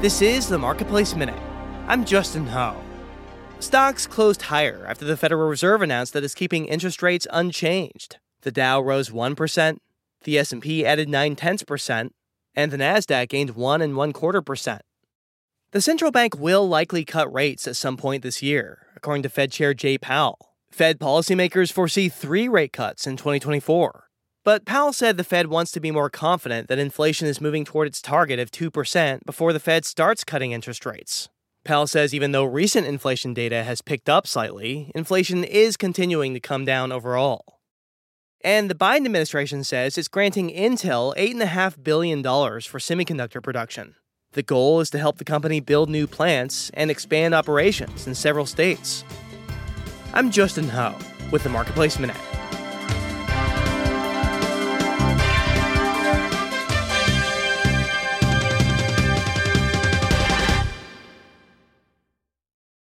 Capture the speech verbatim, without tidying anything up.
This is the Marketplace Minute. I'm Justin Ho. Stocks closed higher after the Federal Reserve announced that it's keeping interest rates unchanged. The Dow rose one percent, the S and P added nine tenths percent, and the Nasdaq gained one and one quarter percent. The central bank will likely cut rates at some point this year, according to Fed Chair Jay Powell. Fed policymakers foresee three rate cuts in twenty twenty-four. But Powell said the Fed wants to be more confident that inflation is moving toward its target of two percent before the Fed starts cutting interest rates. Powell says even though recent inflation data has picked up slightly, inflation is continuing to come down overall. And the Biden administration says it's granting Intel eight point five billion dollars for semiconductor production. The goal is to help the company build new plants and expand operations in several states. I'm Justin Ho with the Marketplace Minute.